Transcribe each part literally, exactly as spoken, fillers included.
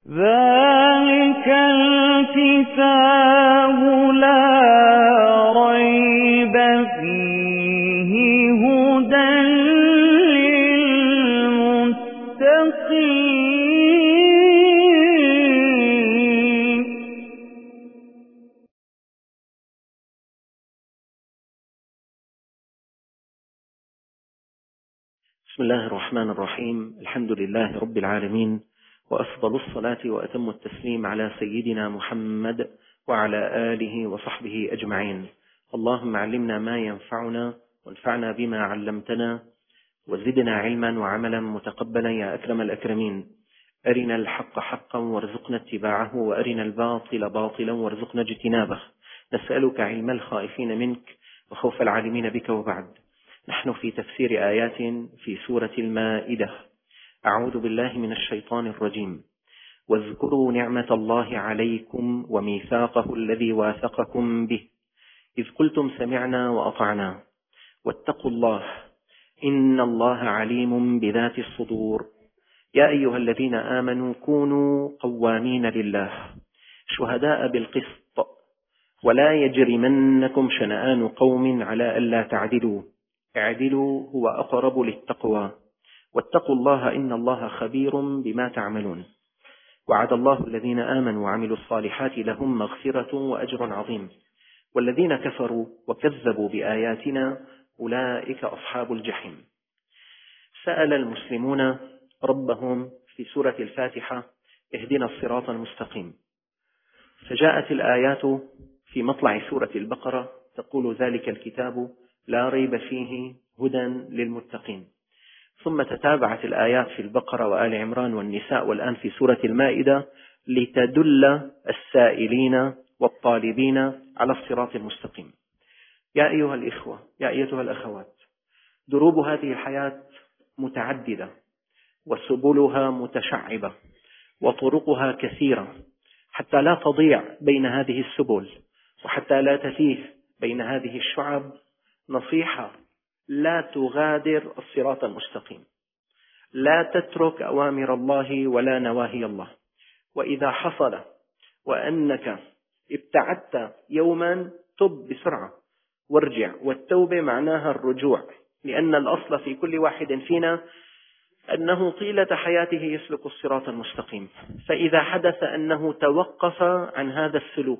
ذلك الكتاب لا ريب فيه هدى للمتقين. بسم الله الرحمن الرحيم. الحمد لله رب العالمين، وأفضل الصلاة وأتم التسليم على سيدنا محمد وعلى آله وصحبه أجمعين. اللهم علمنا ما ينفعنا وانفعنا بما علمتنا وزدنا علما وعملا متقبلا يا أكرم الأكرمين. أرنا الحق حقا وارزقنا اتباعه، وأرنا الباطل باطلا وارزقنا اجتنابه. نسألك علم الخائفين منك وخوف العالمين بك. وبعد، نحن في تفسير آيات في سورة المائدة. أعوذ بالله من الشيطان الرجيم. واذكروا نعمة الله عليكم وميثاقه الذي واثقكم به إذ قلتم سمعنا وأطعنا واتقوا الله إن الله عليم بذات الصدور. يا أيها الذين آمنوا كونوا قوامين لله شهداء بالقسط ولا يجرمنكم شنآن قوم على ألا تعدلوا اعدلوا هو أقرب للتقوى واتقوا الله إن الله خبير بما تعملون. وعد الله الذين آمنوا وعملوا الصالحات لهم مغفرة وأجر عظيم، والذين كفروا وكذبوا بآياتنا أولئك أصحاب الجحيم. سأل المسلمون ربهم في سورة الفاتحة اهدنا الصراط المستقيم، فجاءت الآيات في مطلع سورة البقرة تقول ذلك الكتاب لا ريب فيه هدى للمتقين. ثم تتابعت الآيات في البقرة وآل عمران والنساء والآن في سورة المائدة لتدل السائلين والطالبين على الصراط المستقيم. يا أيها الإخوة، يا أيتها الأخوات، دروب هذه الحياة متعددة وسبلها متشعبة وطرقها كثيرة، حتى لا تضيع بين هذه السبل وحتى لا تتيه بين هذه الشعب. نصيحة: لا تغادر الصراط المستقيم، لا تترك أوامر الله ولا نواهي الله. وإذا حصل وأنك ابتعدت يوما تب بسرعة وارجع، والتوبة معناها الرجوع، لأن الأصل في كل واحد فينا أنه طيلة حياته يسلك الصراط المستقيم. فإذا حدث أنه توقف عن هذا السلوك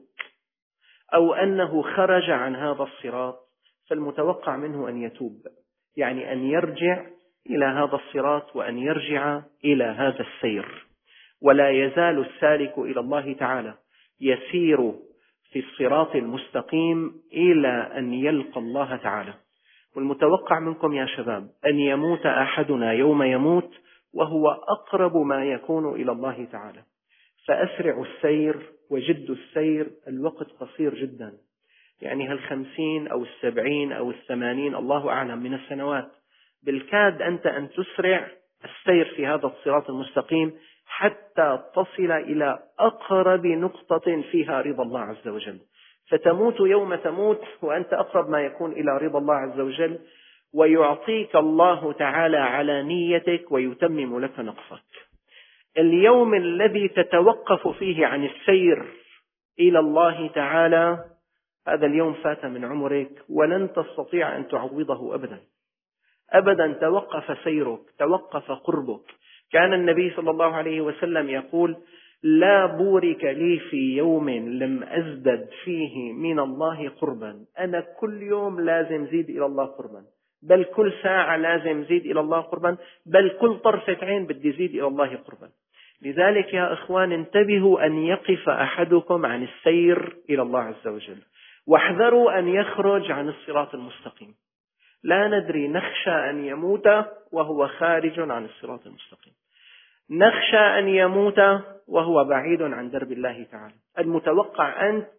أو أنه خرج عن هذا الصراط فالمتوقع منه أن يتوب، يعني أن يرجع إلى هذا الصراط وأن يرجع إلى هذا السير. ولا يزال السالك إلى الله تعالى يسير في الصراط المستقيم إلى أن يلقى الله تعالى. والمتوقع منكم يا شباب أن يموت أحدنا يوم يموت وهو أقرب ما يكون إلى الله تعالى، فأسرع السير وجد السير. الوقت قصير جدا، يعني هالخمسين أو السبعين أو الثمانين الله أعلم من السنوات، بالكاد أنت أن تسرع السير في هذا الصراط المستقيم حتى تصل إلى أقرب نقطة فيها رضا الله عز وجل، فتموت يوم تموت وأنت أقرب ما يكون إلى رضا الله عز وجل، ويعطيك الله تعالى على نيتك ويتمم لك نقصك. اليوم الذي تتوقف فيه عن السير إلى الله تعالى هذا اليوم فات من عمرك ولن تستطيع أن تعوضه أبدا أبدا. توقف سيرك، توقف قربك. كان النبي صلى الله عليه وسلم يقول: لا بورك لي في يوم لم أزدد فيه من الله قربا. أنا كل يوم لازم زيد إلى الله قربا، بل كل ساعة لازم زيد إلى الله قربا، بل كل طرفة عين بدي زيد إلى الله قربا. لذلك يا إخوان انتبهوا أن يقف أحدكم عن السير إلى الله عز وجل، واحذروا أن يخرج عن الصراط المستقيم. لا ندري، نخشى أن يموت وهو خارج عن الصراط المستقيم، نخشى أن يموت وهو بعيد عن درب الله تعالى. المتوقع أنت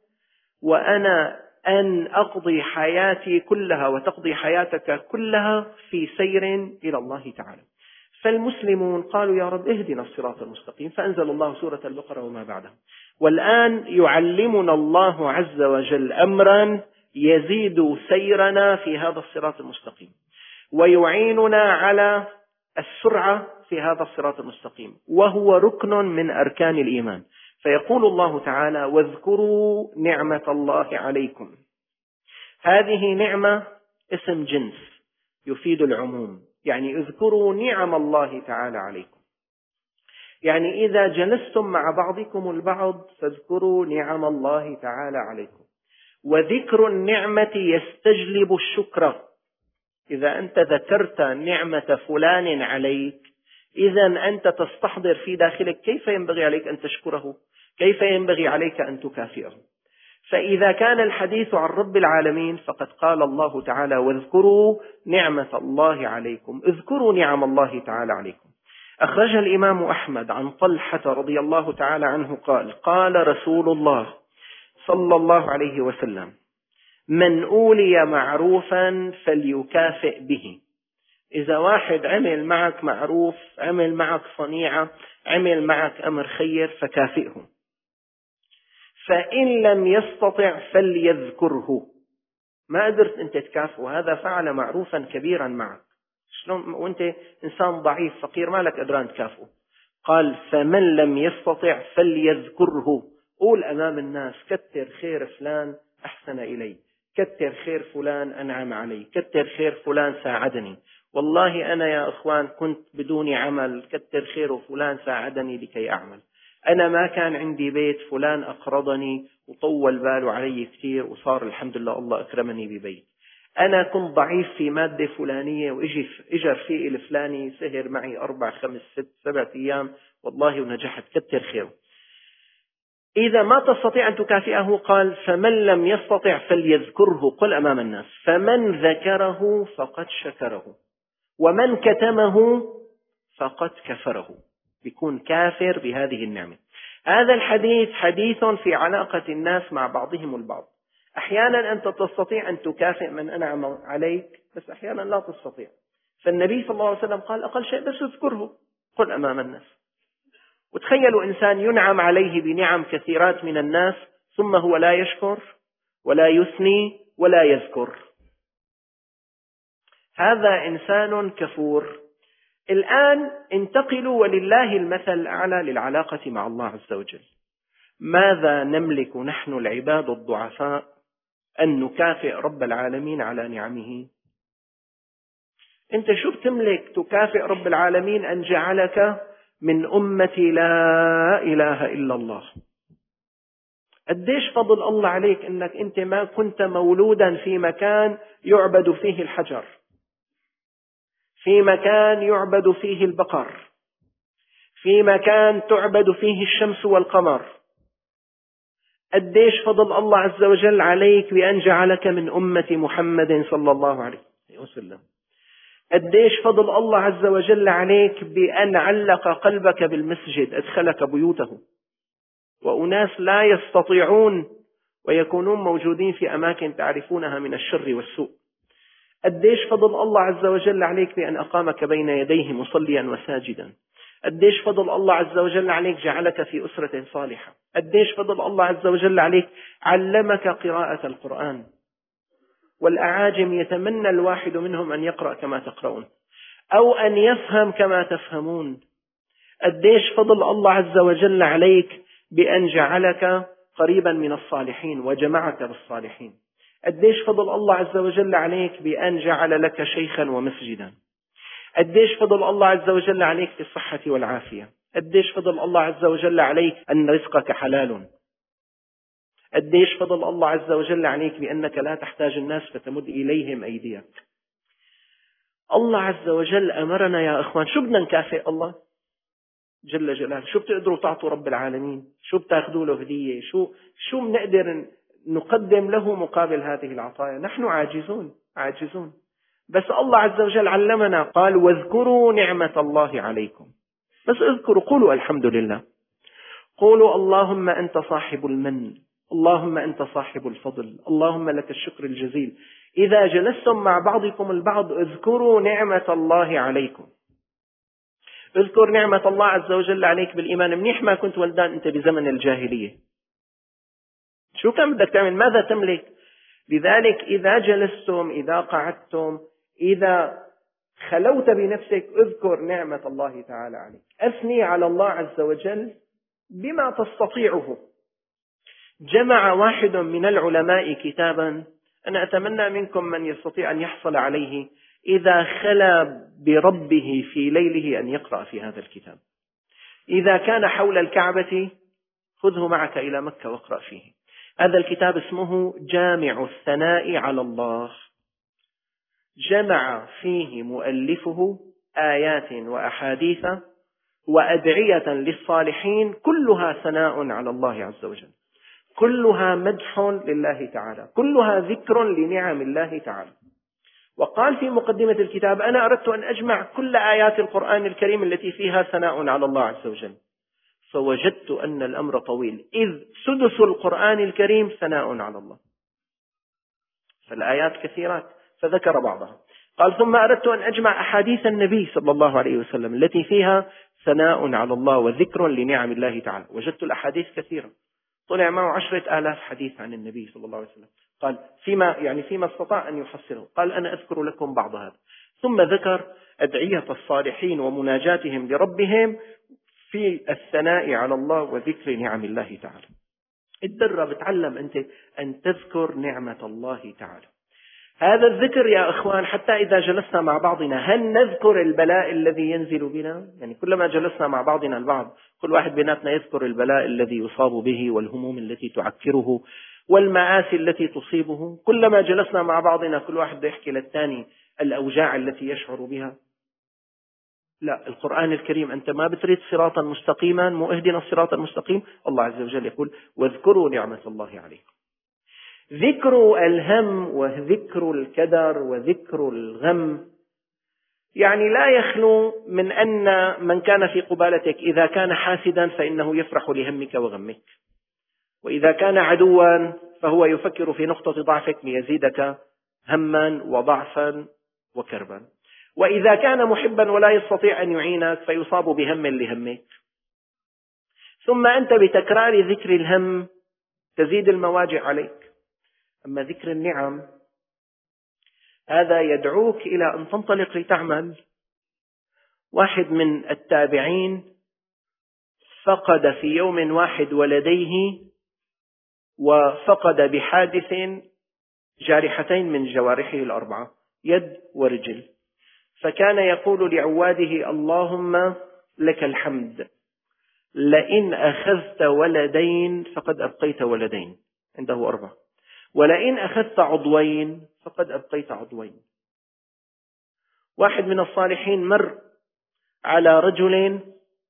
وأنا أن أقضي حياتي كلها وتقضي حياتك كلها في سير إلى الله تعالى. فالمسلمون قالوا: يا رب اهدنا الصراط المستقيم، فأنزل الله سورة البقرة وما بعدها. والآن يعلمنا الله عز وجل أمرا يزيد سيرنا في هذا الصراط المستقيم، ويعيننا على السرعة في هذا الصراط المستقيم، وهو ركن من أركان الإيمان. فيقول الله تعالى: واذكروا نعمة الله عليكم. هذه نعمة اسم جنس يفيد العموم، يعني اذكروا نعم الله تعالى عليكم، يعني إذا جلستم مع بعضكم البعض فاذكروا نعم الله تعالى عليكم. وذكر النعمة يستجلب الشكر. إذا أنت ذكرت نعمة فلان عليك، إذا أنت تستحضر في داخلك كيف ينبغي عليك أن تشكره، كيف ينبغي عليك أن تكافئه. فإذا كان الحديث عن رب العالمين فقد قال الله تعالى: واذكروا نعمة الله عليكم. اذكروا نعم الله تعالى عليكم. أخرج الإمام أحمد عن طلحة رضي الله تعالى عنه قال: قال رسول الله صلى الله عليه وسلم: من أولي معروفا فليكافئ به. إذا واحد عمل معك معروف، عمل معك صنيعة، عمل معك أمر خير، فكافئه. فإن لم يستطع فليذكره. ما قدرت أنت تكافئه، هذا فعل معروفا كبيرا معك، شلون وأنت إنسان ضعيف فقير ما لك قدران تكافئه؟ قال: فمن لم يستطع فليذكره. قول أمام الناس: كتر خير فلان أحسن إلي، كتر خير فلان أنعم علي، كتر خير فلان ساعدني، والله أنا يا أخوان كنت بدون عمل، كتر خير فلان ساعدني لكي أعمل، أنا ما كان عندي بيت، فلان أقرضني وطول باله علي كثير وصار الحمد لله الله أكرمني ببيت، أنا كنت ضعيف في مادة فلانية وإجي إجا رفيقي الفلاني سهر معي أربع خمس ست سبع أيام والله ونجحت، كتر خيره. إذا ما تستطيع أن تكافئه قال: فمن لم يستطع فليذكره. قل أمام الناس: فمن ذكره فقد شكره، ومن كتمه فقد كفره. بيكون كافر بهذه النعمة. هذا الحديث حديث في علاقة الناس مع بعضهم البعض. أحيانا أنت تستطيع أن تكافئ من أنعم عليك، بس أحيانا لا تستطيع. فالنبي صلى الله عليه وسلم قال: أقل شيء بس اذكره، قل أمام الناس. وتخيلوا إنسان ينعم عليه بنعم كثيرات من الناس ثم هو لا يشكر ولا يثني ولا يذكر، هذا إنسان كفور. الآن انتقلوا ولله المثل الأعلى للعلاقة مع الله عز وجل. ماذا نملك نحن العباد الضعفاء أن نكافئ رب العالمين على نعمه؟ أنت شو بتملك تكافئ رب العالمين أن جعلك من أمة لا إله إلا الله؟ قديش فضل الله عليك أنك أنت ما كنت مولودا في مكان يعبد فيه الحجر، في مكان يعبد فيه البقر، في مكان تعبد فيه الشمس والقمر. قديش فضل الله عز وجل عليك بأن جعلك من أمة محمد صلى الله عليه وسلم. قديش فضل الله عز وجل عليك بأن علق قلبك بالمسجد، أدخلك بيوته، وأناس لا يستطيعون ويكونون موجودين في أماكن تعرفونها من الشر والسوء. قديش فضل الله عز وجل عليك بأن أقامك بين يديه مصليا وساجدا. قديش فضل الله عز وجل عليك جعلك في أسرة صالحة. قديش فضل الله عز وجل عليك علمك قراءة القرآن. والأعاجم يتمنى الواحد منهم أن يقرأ كما تقرؤون أو أن يفهم كما تفهمون. قديش فضل الله عز وجل عليك بأن جعلك قريبا من الصالحين وجمعك بالصالحين. قديش فضل الله عز وجل عليك بأن جعل لك شيخا ومسجدا. قديش فضل الله عز وجل عليك في الصحة والعافية. قديش فضل الله عز وجل عليك أن رزقك حلال. قديش فضل الله عز وجل عليك بأنك لا تحتاج الناس فتمد إليهم أيديك. الله عز وجل أمرنا يا أخوان، شو بدنا نكافئ الله جل جلاله؟ شو بتقدروا تعطوا رب العالمين؟ شو بتاخذوا له هدية؟ شو شو بنقدر نقدم له مقابل هذه العطايا؟ نحن عاجزون عاجزون. بس الله عز وجل علمنا، قال: واذكروا نعمة الله عليكم. بس اذكروا، قولوا الحمد لله، قولوا اللهم أنت صاحب المن، اللهم أنت صاحب الفضل، اللهم لك الشكر الجزيل. إذا جلستم مع بعضكم البعض اذكروا نعمة الله عليكم. اذكر نعمة الله عز وجل عليك بالإيمان. منيح ما كنت ولدان أنت بزمن الجاهلية، شو كان بدك تعمل؟ ماذا تملك؟ لذلك إذا جلستم، إذا قعدتم، إذا خلوت بنفسك اذكر نعمة الله تعالى عليك، أثني على الله عز وجل بما تستطيعه. جمع واحد من العلماء كتابا، أنا أتمنى منكم من يستطيع أن يحصل عليه إذا خلا بربه في ليله أن يقرأ في هذا الكتاب. إذا كان حول الكعبة خذه معك إلى مكة واقرأ فيه. هذا الكتاب اسمه جامع الثناء على الله. جمع فيه مؤلفه آيات وأحاديث وأدعية للصالحين كلها ثناء على الله عز وجل، كلها مدح لله تعالى، كلها ذكر لنعم الله تعالى. وقال في مقدمة الكتاب: أنا أردت أن أجمع كل آيات القرآن الكريم التي فيها ثناء على الله عز وجل، فوجدت أن الأمر طويل، إذ سدس القرآن الكريم ثناء على الله، فالآيات كثيرات، فذكر بعضها. قال: ثم أردت أن أجمع أحاديث النبي صلى الله عليه وسلم التي فيها ثناء على الله وذكر لنعم الله تعالى، وجدت الأحاديث كثيرة، طلع معه عشرة آلاف حديث عن النبي صلى الله عليه وسلم. قال فيما يعني فيما استطاع أن يحصله، قال: أنا أذكر لكم بعض هذا. ثم ذكر أدعية الصالحين ومناجاتهم لربهم في الثناء على الله وذكر نعم الله تعالى. اتدرب، تعلم أنت أن تذكر نعمة الله تعالى. هذا الذكر يا أخوان حتى إذا جلسنا مع بعضنا هل نذكر البلاء الذي ينزل بنا؟ يعني كلما جلسنا مع بعضنا البعض كل واحد بيناتنا يذكر البلاء الذي يصاب به والهموم التي تعكره والمآسي التي تصيبه. كلما جلسنا مع بعضنا كل واحد يحكي للثاني الأوجاع التي يشعر بها. لا، القرآن الكريم أنت ما بتريد صراطا مستقيما، مو اهدنا الصراط المستقيم، الله عز وجل يقول: واذكروا نعمة الله عليكم. ذكر الهم وذكر الكدر وذكر الغم يعني لا يخلو من أن من كان في قبالتك إذا كان حاسدا فإنه يفرح لهمك وغمك، وإذا كان عدوا فهو يفكر في نقطة ضعفك ليزيدك هما وضعفا وكربا، وإذا كان محبا ولا يستطيع أن يعينك فيصاب بهم لهمك. ثم أنت بتكرار ذكر الهم تزيد المواجع عليك. أما ذكر النعم هذا يدعوك إلى أن تنطلق لتعمل. واحد من التابعين فقد في يوم واحد ولديه، وفقد بحادث جارحتين من جوارحه الأربعة، يد ورجل، فكان يقول لعواده: اللهم لك الحمد، لئن أخذت ولدين فقد أبقيت ولدين، عنده أربعة، ولئن أخذت عضوين فقد أبقيت عضوين. واحد من الصالحين مر على رجل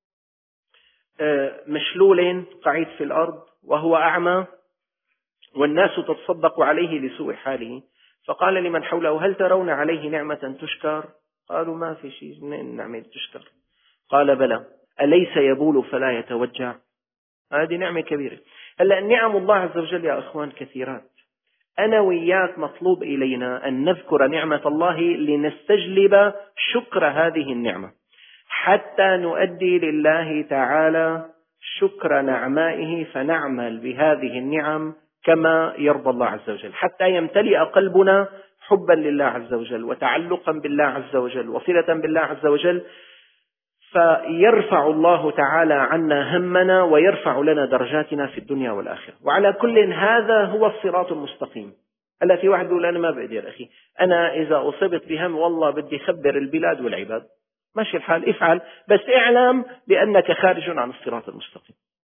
مشلول قعيد في الأرض وهو أعمى، والناس تتصدق عليه لسوء حاله، فقال لمن حوله: هل ترون عليه نعمة تشكر؟ قالوا: ما في شيء نعمة تشكر. قال: بلى، أليس يبول فلا يتوجع؟ هذه نعمة كبيرة. هلأ نعم الله عز وجل يا أخوان كثيرات. أنا وإياك مطلوب إلينا أن نذكر نعمة الله لنستجلب شكر هذه النعمة، حتى نؤدي لله تعالى شكر نعمائه، فنعمل بهذه النعم كما يرضى الله عز وجل، حتى يمتلئ قلبنا حبا لله عز وجل وتعلقا بالله عز وجل وصلة بالله عز وجل، فيرفع الله تعالى عنا همنا ويرفع لنا درجاتنا في الدنيا والآخرة. وعلى كل هذا هو الصراط المستقيم. هلا في واحد يقول: أنا ما بقدر أخي، أنا إذا أصبت بهم والله بدي خبر البلاد والعباد. ماشي الحال، افعل، بس اعلم بأنك خارج عن الصراط المستقيم.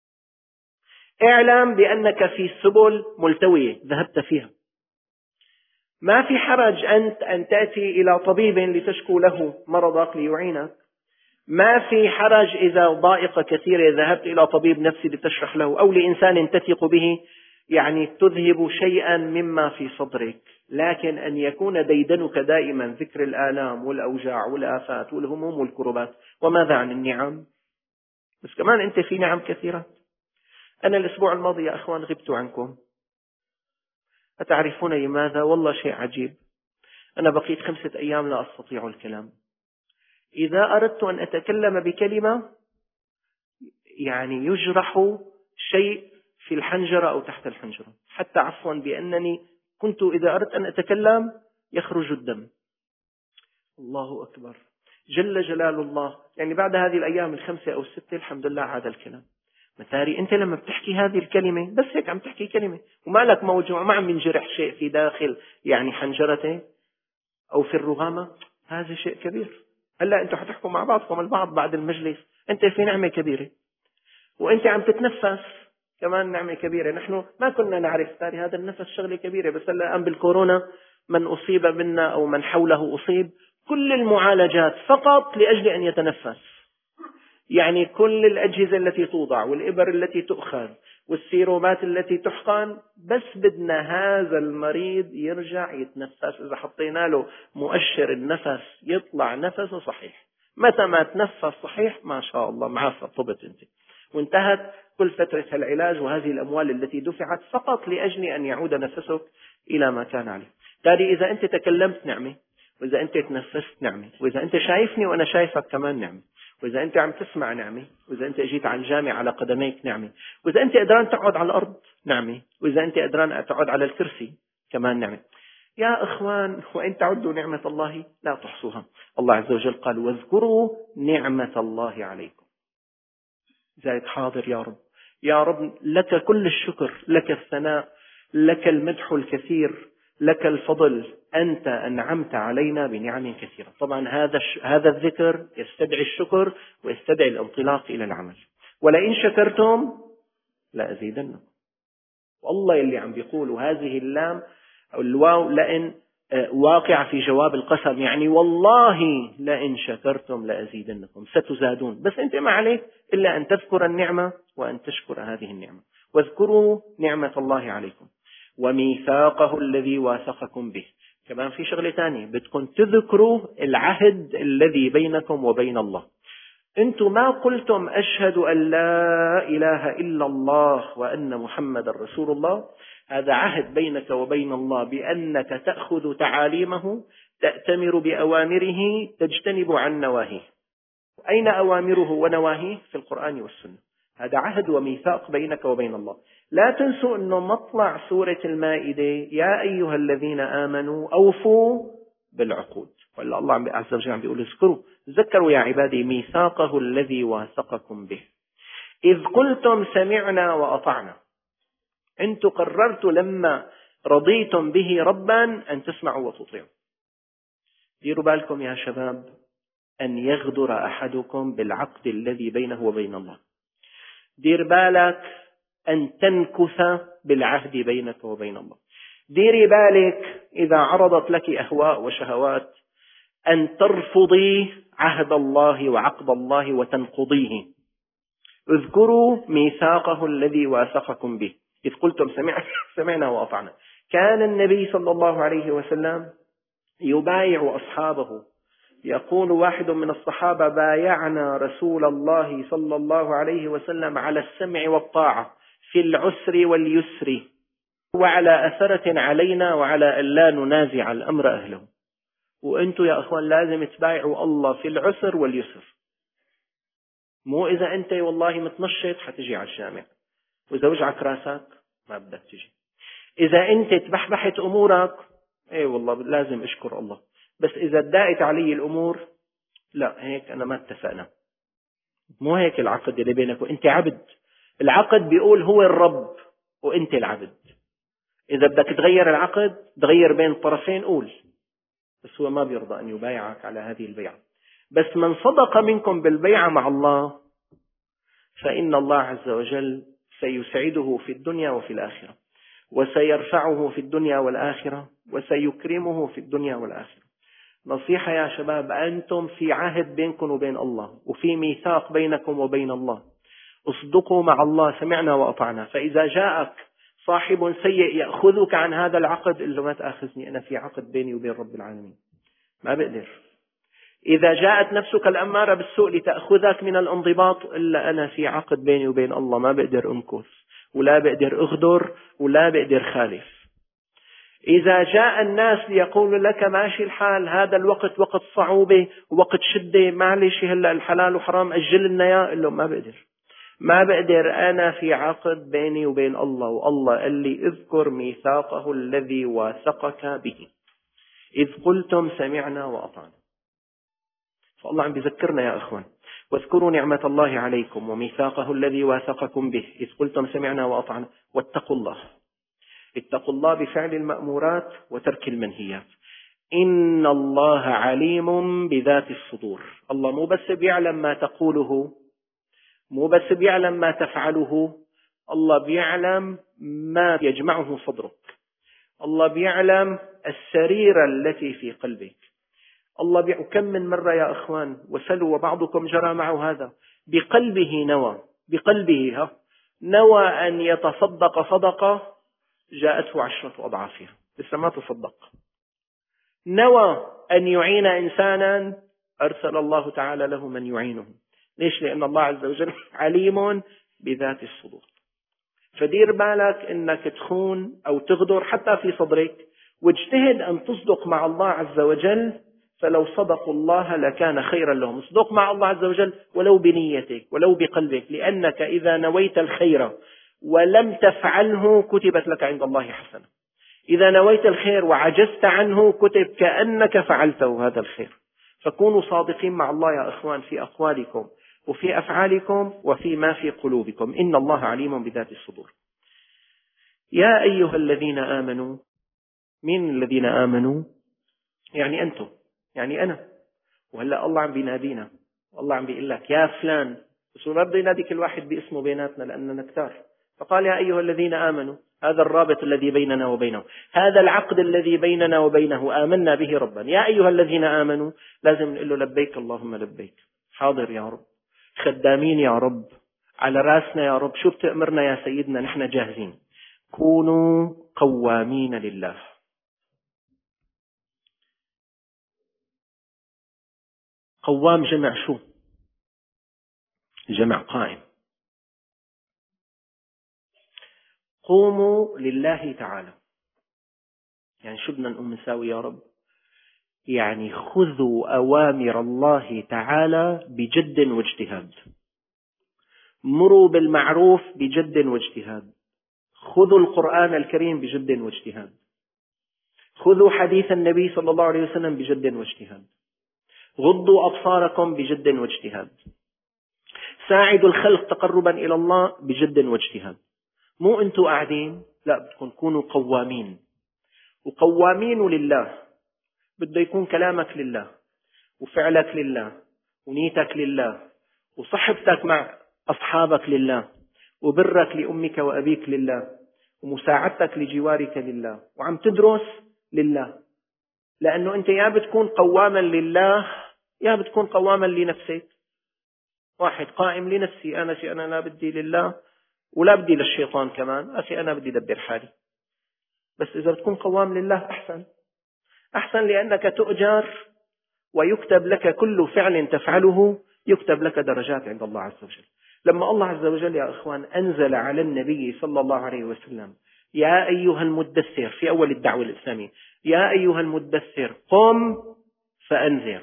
اعلم بأنك في سبل ملتوية ذهبت فيها. ما في حرج أنت أن تأتي إلى طبيب لتشكو له مرضك ليعينك. ما في حرج إذا ضائقة كثيرة ذهبت إلى طبيب نفسي لتشرح له، أو لإنسان تثق به يعني تذهب شيئا مما في صدرك. لكن أن يكون ديدنك دائما ذكر الآلام والأوجاع والآفات والهموم والكربات. وماذا عن النعم؟ بس كمان أنت في نعم كثيرة. أنا الأسبوع الماضي يا أخوان غبت عنكم، أتعرفون لماذا؟ والله شيء عجيب. أنا بقيت خمسة أيام لا أستطيع الكلام. إذا أردت أن أتكلم بكلمة يعني يجرح شيء في الحنجرة أو تحت الحنجرة، حتى عفوا بأنني كنت إذا أردت أن أتكلم يخرج الدم. الله أكبر، جل جلال الله. يعني بعد هذه الأيام الخمسة أو الستة الحمد لله عاد الكلام. مثاري أنت لما بتحكي هذه الكلمة بس هيك عم تحكي كلمة وما لك موجوع، ما عم ينجرح شيء في داخل يعني حنجرته أو في الرغامة، هذا شيء كبير. هلا أنتوا حتحكوا مع بعضكم البعض بعد المجلس، أنت في نعمة كبيرة وأنت عم تتنفس كمان نعمة كبيرة. نحن ما كنا نعرف تاري هذا النفس شغلة كبيرة، بس هلا الآن بالكورونا من أصيب منا أو من حوله أصيب، كل المعالجات فقط لأجل أن يتنفس. يعني كل الأجهزة التي توضع والإبر التي تؤخذ والسيرومات التي تحقن، بس بدنا هذا المريض يرجع يتنفس. إذا حطينا له مؤشر النفس يطلع نفسه صحيح، متى ما تنفس صحيح ما شاء الله معافى، طبت أنت وانتهت كل فترة العلاج وهذه الأموال التي دفعت فقط لأجل أن يعود نفسك إلى ما كان عليه. تالي إذا أنت تكلمت نعمة، وإذا أنت تنفست نعمة، وإذا أنت شايفني وأنا شايفك كمان نعمة، وإذا أنت عم تسمع نعمة، وإذا أنت أجيت على الجامع على قدميك نعمة، وإذا أنت قدران تقعد على الأرض نعمة، وإذا أنت قدران تقعد على الكرسي كمان نعمة. يا إخوان، وإن تعدوا نعمة الله لا تحصوها. الله عز وجل قال واذكروا نعمة الله عليكم. زايد حاضر يا رب، يا رب لك كل الشكر، لك الثناء، لك المدح الكثير، لك الفضل، أنت أنعمت علينا بنعم كثيرة. طبعا هذا هذا الذكر يستدعي الشكر ويستدعي الانطلاق إلى العمل. ولئن شكرتم لأزيدنكم. والله اللي عم بيقولوا هذه اللام أو الواو لئن واقع في جواب القسم، يعني والله لئن شكرتم لأزيدنكم، ستزادون. بس أنت ما عليك إلا أن تذكر النعمة وأن تشكر هذه النعمة. واذكروا نعمة الله عليكم وميثاقه الذي واثقكم به. كمان في شغلة تانية، بدكم تذكروا العهد الذي بينكم وبين الله. أنتم ما قلتم أشهد أن لا إله إلا الله وأن محمد رسول الله. هذا عهد بينك وبين الله بأنك تأخذ تعاليمه، تأتمر بأوامره، تجتنب عن نواهيه. أين أوامره ونواهيه؟ في القرآن والسنة. هذا عهد وميثاق بينك وبين الله. لا تنسوا أنه مطلع سورة المائدة يا أيها الذين آمنوا أوفوا بالعقود. ولا الله عز وجل عم بيقول اذكروا ذكروا يا عبادي ميثاقه الذي واثقكم به إذ قلتم سمعنا وأطعنا. أنتم قررتوا لما رضيتم به ربا أن تسمعوا وتطيعوا. ديروا بالكم يا شباب أن يغدر أحدكم بالعقد الذي بينه وبين الله. دير بالك أن تنكث بالعهد بينك وبين الله. ديري بالك إذا عرضت لك أهواء وشهوات أن ترفضي عهد الله وعقد الله وتنقضيه. اذكروا ميثاقه الذي واثقكم به إذ قلتم سمعنا وأطعنا. كان النبي صلى الله عليه وسلم يبايع أصحابه. يقول واحد من الصحابة بايعنا رسول الله صلى الله عليه وسلم على السمع والطاعة في العسر واليسر وعلى أثرة علينا وعلى أن لا ننازع الأمر أهله. وأنتم يا أخوان لازم تبايعوا الله في العسر واليسر. مو إذا أنت والله متنشط حتجي على الجامع، وإذا وجعك راسك ما بدك تجي. إذا أنت تبحبحت أمورك إيه والله لازم أشكر الله، بس إذا ادعت علي الأمور لا هيك أنا ما اتفقنا. مو هيك العقد اللي بينك وأنت عبد. العقد بيقول هو الرب وأنت العبد. إذا بدك تغير العقد تغير بين الطرفين قول، بس هو ما بيرضى أن يبايعك على هذه البيعة. بس من صدق منكم بالبيعة مع الله فإن الله عز وجل سيسعده في الدنيا وفي الآخرة، وسيرفعه في الدنيا والآخرة، وسيكرمه في الدنيا والآخرة. نصيحة يا شباب، أنتم في عهد بينكم وبين الله وفي ميثاق بينكم وبين الله. اصدقوا مع الله سمعنا وأطعنا. فإذا جاءك صاحب سيء يأخذك عن هذا العقد قل له ما تأخذني، أنا في عقد بيني وبين رب العالمين ما بقدر. إذا جاءت نفسك الأمارة بالسوء لتأخذك من الانضباط إلا أنا في عقد بيني وبين الله ما بقدر أنكث ولا بقدر أغدر ولا بقدر خالف. إذا جاء الناس ليقولوا لك ماشي الحال هذا الوقت وقت صعوبة وقت شدة معلش هلأ الحلال وحرام أجل النيا قل له ما بقدر ما بقدر أنا في عقد بيني وبين الله، والله قال لي اذكر ميثاقه الذي واثقك به إذ قلتم سمعنا وأطعنا. فالله عم بيذكرنا يا أخوان: واذكروا نعمة الله عليكم وميثاقه الذي واثقكم به إذ قلتم سمعنا وأطعنا واتقوا الله. اتقوا الله بفعل المأمورات وترك المنهيات. إن الله عليم بذات الصدور. الله مو بس بيعلم ما تقوله، مو بس بيعلم ما تفعله، الله بيعلم ما يجمعه صدرك. الله بيعلم السريرة التي في قلبك. الله بيعلم كم من مرة يا أخوان وسلوا وبعضكم جرى معه هذا بقلبه نوى، بقلبه ها نوى أن يتصدق صدقة جاءته عشرة أضعافها، لسه ما تصدق. نوى أن يعين إنسانا، أرسل الله تعالى له من يعينه. ليش؟ لأن الله عز وجل عليم بذات الصدور. فدير بالك أنك تخون أو تغدر حتى في صدرك، واجتهد أن تصدق مع الله عز وجل، فلو صدقوا الله لكان خيرا لهم. اصدق مع الله عز وجل ولو بنيتك ولو بقلبك، لأنك إذا نويت الخير ولم تفعله كتبت لك عند الله حسنة. إذا نويت الخير وعجزت عنه كتب كأنك فعلته هذا الخير. فكونوا صادقين مع الله يا أخوان في أقوالكم وفي أفعالكم وفي ما في قلوبكم. إن الله عليم بذات الصدور. يا أيها الذين آمنوا. من الذين آمنوا؟ يعني أنتم، يعني أنا. وهلأ الله عم بينادينا، الله عم بيقول لك يا فلان، بس ما بده ينادي كل واحد باسمه بيناتنا لأننا كتار. فقال يا أيها الذين آمنوا. هذا الرابط الذي بيننا وبينه، هذا العقد الذي بيننا وبينه، آمنا به ربا. يا أيها الذين آمنوا، لازم نقول له لبيك اللهم لبيك، حاضر يا رب، خدامين يا رب، على راسنا يا رب، شو بتأمرنا يا سيدنا، نحن جاهزين. كونوا قوامين لله. قوام جمع شو؟ جمع قائم. قوموا لله تعالى. يعني شو بدنا نقوم نساوي يا رب؟ يعني خذوا أوامر الله تعالى بجد واجتهاد. مروا بالمعروف بجد واجتهاد. خذوا القرآن الكريم بجد واجتهاد. خذوا حديث النبي صلى الله عليه وسلم بجد واجتهاد. غضوا أبصاركم بجد واجتهاد. ساعدوا الخلق تقربا إلى الله بجد واجتهاد. مو أنتوا قاعدين، لا، بدكم تكونوا قوامين. وقوامين لله بده يكون كلامك لله، وفعلك لله، ونيتك لله، وصحبتك مع أصحابك لله، وبرك لأمك وأبيك لله، ومساعدتك لجوارك لله، وعم تدرس لله. لأنه أنت يا بتكون قواما لله يا بتكون قواما لنفسك. واحد قائم لنفسي، أنا شيء أنا لا بدي لله ولا بدي للشيطان كمان، أخي أنا بدي دبر حالي. بس إذا بتكون قوام لله أحسن أحسن، لأنك تؤجر ويكتب لك كل فعل تفعله، يكتب لك درجات عند الله عز وجل. لما الله عز وجل يا إخوان أنزل على النبي صلى الله عليه وسلم يا أيها المدثر في أول الدعوة الإسلامية، يا أيها المدثر قم فأنذر،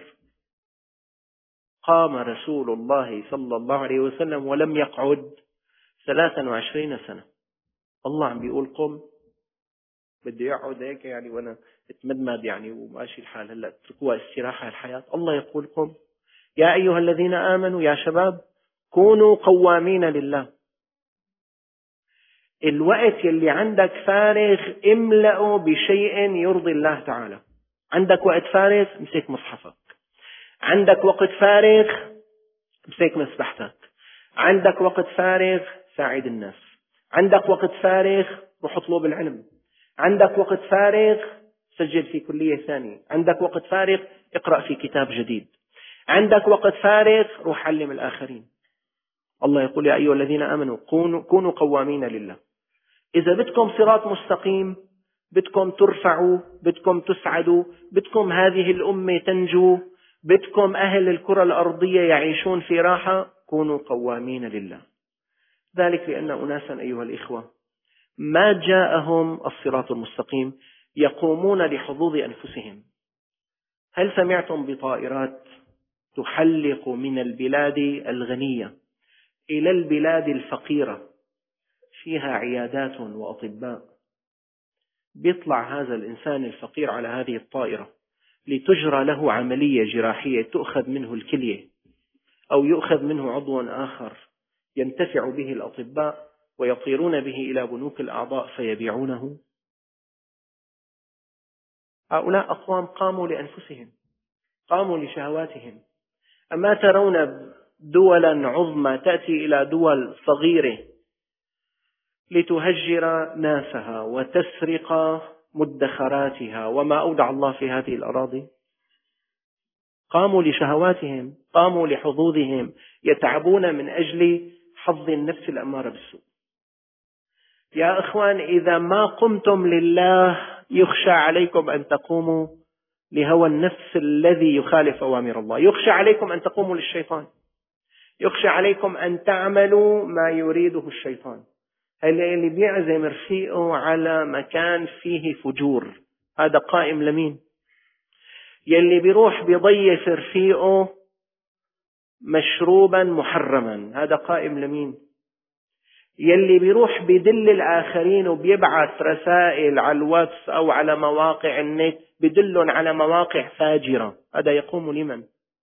قام رسول الله صلى الله عليه وسلم ولم يقعد ثلاثا وعشرين سنة. الله عم بيقول قم، بده يقعد هيك يعني وأنا اتمدمد يعني وماشي الحال، هلا تركوها استراحة الحياة. الله يقول قم. يا أيها الذين آمنوا، يا شباب كونوا قوامين لله. الوقت اللي عندك فارغ املأه بشيء يرضي الله تعالى. عندك وقت فارغ امسك مصحفك، عندك وقت فارغ امسك مسبحتك، عندك وقت فارغ ساعد الناس، عندك وقت فارغ روح اطلب العلم، عندك وقت فارغ سجل في كلية ثانية، عندك وقت فارغ اقرأ في كتاب جديد، عندك وقت فارغ روح علم الآخرين. الله يقول يا أيها الذين آمنوا كونوا, كونوا قوامين لله. إذا بدكم صراط مستقيم، بدكم ترفعوا، بدكم تسعدوا، بدكم هذه الأمة تنجو، بدكم أهل الكرة الأرضية يعيشون في راحة، كونوا قوامين لله. ذلك لأن أناسا أيها الإخوة ما جاءهم الصراط المستقيم يقومون لحظوظ أنفسهم. هل سمعتم بطائرات تحلق من البلاد الغنية إلى البلاد الفقيرة فيها عيادات وأطباء؟ بيطلع هذا الإنسان الفقير على هذه الطائرة لتجرى له عملية جراحية تؤخذ منه الكلية أو يؤخذ منه عضو آخر ينتفع به الأطباء ويطيرون به إلى بنوك الأعضاء فيبيعونه. هؤلاء أقوام قاموا لأنفسهم، قاموا لشهواتهم. أما ترون دولا عظمى تأتي إلى دول صغيرة لتهجر ناسها وتسرق مدخراتها وما أودع الله في هذه الأراضي؟ قاموا لشهواتهم، قاموا لحظوظهم، يتعبون من أجل حظ النفس الأمارة بالسوء. يا أخوان، إذا ما قمتم لله يخشى عليكم أن تقوموا لهوى النفس الذي يخالف أوامر الله، يخشى عليكم أن تقوموا للشيطان، يخشى عليكم أن تعملوا ما يريده الشيطان. اللي بيعزم رفيقه على مكان فيه فجور هذا قائم لمين؟ يلي بيروح بيضيف رفيقه مشروبا محرما هذا قائم لمين؟ يلي بيروح بيدل الآخرين وبيبعث رسائل على الواتس أو على مواقع النت بدلهم على مواقع فاجرة هذا يقوم لمن؟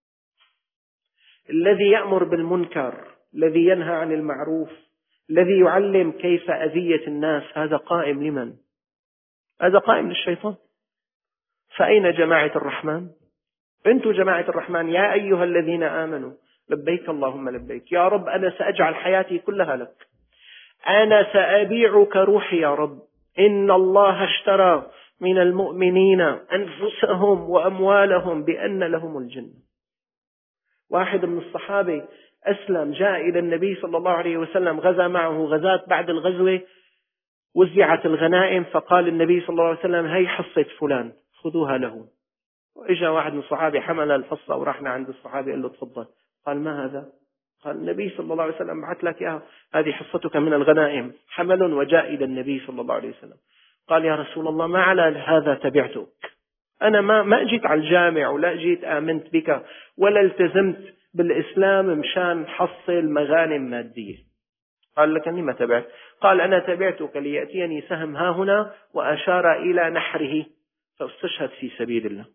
الذي يأمر بالمنكر، الذي ينهى عن المعروف، الذي يعلم كيف أذية الناس هذا قائم لمن؟ هذا قائم للشيطان. فأين جماعة الرحمن؟ أنتم جماعة الرحمن. يا أيها الذين آمنوا لبيك اللهم لبيك، يا رب أنا سأجعل حياتي كلها لك، أنا سأبيعك روحي يا رب، إن الله اشترى من المؤمنين أنفسهم وأموالهم بأن لهم الجنة. واحد من الصحابة أسلم، جاء إلى النبي صلى الله عليه وسلم، غزا معه غزاة، بعد الغزوة وزعت الغنائم، فقال النبي صلى الله عليه وسلم هي حصة فلان خذوها له. وإجا واحد من الصحابة حمل الحصة ورحنا عند الصحابة قال له تفضل. قال ما هذا؟ قال النبي صلى الله عليه وسلم بعث لك إياها، هذه حصتك من الغنائم. حمل وجاء إلى النبي صلى الله عليه وسلم قال يا رسول الله ما على هذا تبعتك، أنا ما ما جيت على الجامع ولا جيت آمنت بك ولا التزمت بالإسلام مشان حصل مغانم مادية. قال لك أني ما تبعت. قال أنا تبعتك ليأتيني سهم ها هنا، وأشار إلى نحره فاستشهد في سبيل الله.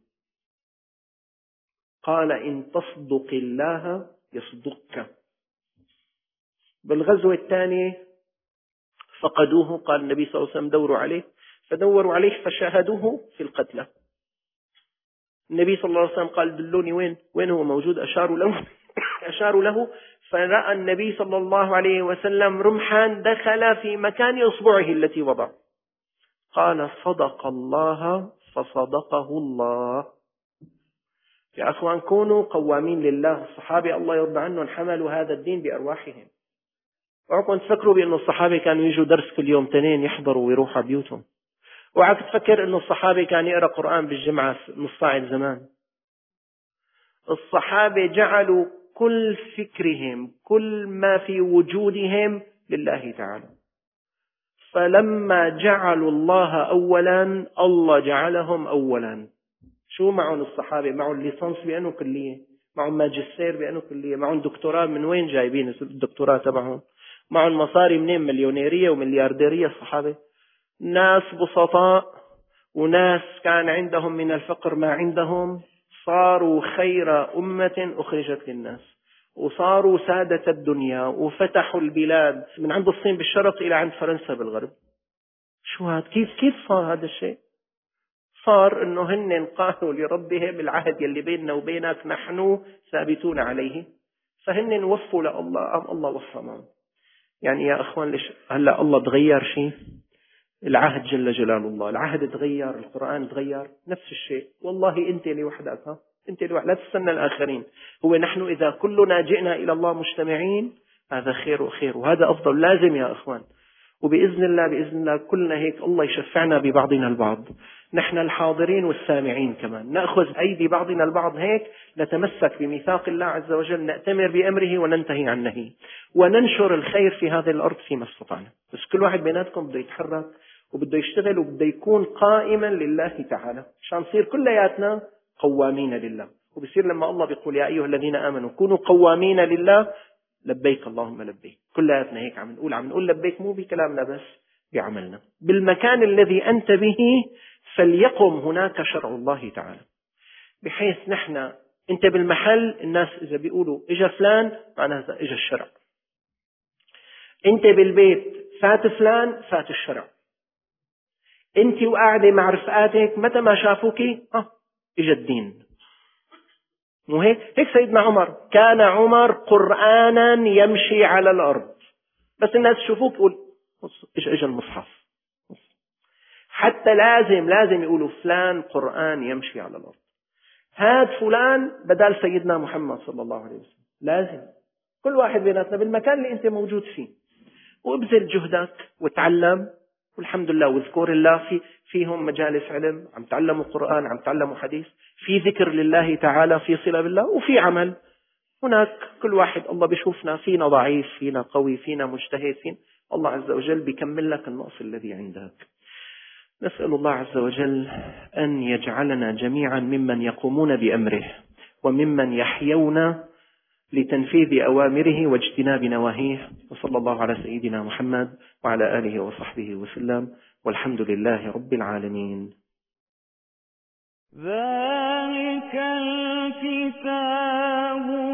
قال إن تصدق الله يصدقك. بالغزوة الثانية فقدوه، قال النبي صلى الله عليه وسلم دوروا عليه، فدوروا عليه فشاهدوه في القتلى. النبي صلى الله عليه وسلم قال دلوني وين وين هو موجود، أشاروا له أشاروا له فرأى النبي صلى الله عليه وسلم رمحا دخل في مكان إصبعه التي وضع. قال صدق الله فصدقه الله. يا أخوان كونوا قوامين لله. الصحابة الله يرضى عنهم حملوا هذا الدين بأرواحهم. اوعكم تفكروا بأن الصحابة كانوا يجوا درس كل يوم تنين يحضروا ويروحوا بيوتهم. اوعك تفكر أن الصحابة كان يقرأ قرآن بالجمعة نص ساعة زمان. الصحابة جعلوا كل فكرهم كل ما في وجودهم لله تعالى. فلما جعلوا الله أولا الله جعلهم أولا. شو معهم الصحابة؟ معهم ليسانس بأنه كلية، معهم ماجستير بأنه كلية، معهم دكتوراه. من وين جايبين الدكتوراه تبعهم؟ معهم مصاري منين؟ مليونيرية ومليارديرية. الصحابة ناس بسطاء وناس كان عندهم من الفقر ما عندهم، صاروا خير أمة أخرجت للناس، وصاروا سادة الدنيا، وفتحوا البلاد من عند الصين بالشرق إلى عند فرنسا بالغرب. شو هذا؟ كيف كيف صار هذا الشيء؟ صار إنه هن قالوا لربهم العهد يلي بيننا وبينك نحن ثابتون عليه، فهن وفوا لله، الله وفى معهم. يعني يا أخوان ليش هلا الله تغير شيء؟ العهد جل جلال الله، العهد تغير، القرآن تغير، نفس الشيء. والله أنت اللي وحدك، ها أنت اللي لا تستنى الآخرين. هو نحن إذا كلنا جئنا إلى الله مجتمعين هذا خير وخير، وهذا أفضل. لازم يا أخوان، وبإذن الله بإذن الله كلنا هيك الله يشفعنا ببعضنا البعض، نحن الحاضرين والسامعين كمان نأخذ أيدي بعضنا البعض هيك، نتمسك بميثاق الله عز وجل، نأتمر بأمره وننتهي عن نهيه، وننشر الخير في هذه الأرض فيما استطعنا. بس كل واحد بيناتكم بده يتحرك وبده يشتغل وبده يكون قائما لله تعالى عشان نصير كلياتنا قوامين لله. وبصير لما الله بيقول يا أيها الذين آمنوا كونوا قوامين لله لبيك اللهم لبيك، كلياتنا هيك عم نقول عم نقول لبيك، مو بكلامنا بس بعملنا. بالمكان الذي أنت به فليقم هناك شرع الله تعالى. بحيث نحن انت بالمحل الناس اذا بيقولوا اجا فلان معناها اجا الشرع، انت بالبيت فات فلان فات الشرع، انت وقاعدة مع رفقاتك متى ما شافوك اه اجا الدين. مو هيك؟ هيك سيدنا عمر كان عمر قرآنا يمشي على الأرض، بس الناس يشوفوك يقول اجا اجا المصحف. حتى لازم لازم يقولوا فلان قرآن يمشي على الأرض، هاد فلان بدال سيدنا محمد صلى الله عليه وسلم. لازم كل واحد بيناتنا بالمكان اللي انت موجود فيه وابذل جهدك وتعلم، والحمد لله واذكر الله في فيهم مجالس علم، عم تعلموا قرآن، عم تعلموا حديث، في ذكر لله تعالى، في صلة بالله، وفي عمل. هناك كل واحد الله بيشوفنا فينا ضعيف، فينا قوي، فينا مجتهد، فينا الله عز وجل بيكمل لك النقص الذي عندك. نسأل الله عز وجل أن يجعلنا جميعا ممن يقومون بأمره وممن يحيون لتنفيذ أوامره واجتناب نواهيه. وصلى الله على سيدنا محمد وعلى آله وصحبه وسلم، والحمد لله رب العالمين. ذلك الكتاب